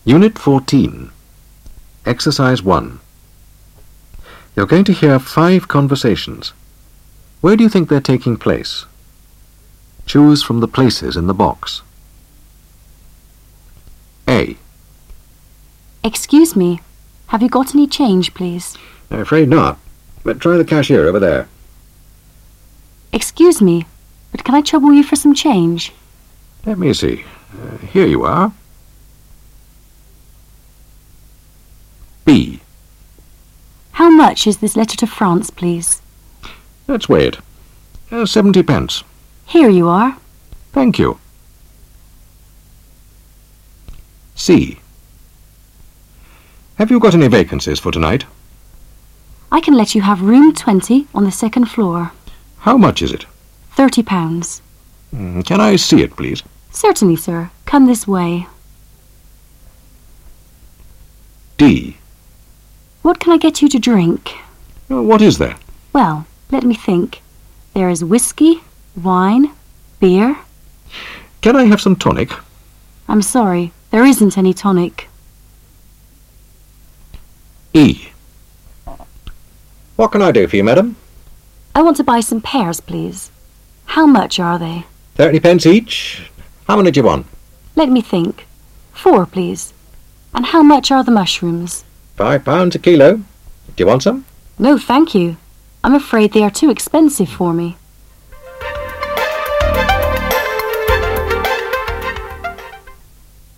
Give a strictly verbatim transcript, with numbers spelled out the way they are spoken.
Unit fourteen. Exercise one. You're going to hear five conversations. Where do you think they're taking place? Choose from the places in the box. A. Excuse me, have you got any change, please? I'm afraid not, but try the cashier over there. Excuse me, but can I trouble you for some change? Let me see. Uh, here you are. B. How much is this letter to France, please? Let's weigh it. Uh, seventy pence. Here you are. Thank you. C. Have you got any vacancies for tonight? I can let you have room twenty on the second floor. How much is it? Thirty pounds. Mm, can I see it, please? Certainly, sir. Come this way. D. What can I get you to drink? Uh, what is there? Well, let me think. There is whiskey, wine, beer. Can I have some tonic? I'm sorry, there isn't any tonic. E. What can I do for you, madam? I want to buy some pears, please. How much are they? Thirty pence each. How many do you want? Let me think. Four, please. And how much are the mushrooms? Five pounds a kilo. Do you want some? No, thank you. I'm afraid they are too expensive for me.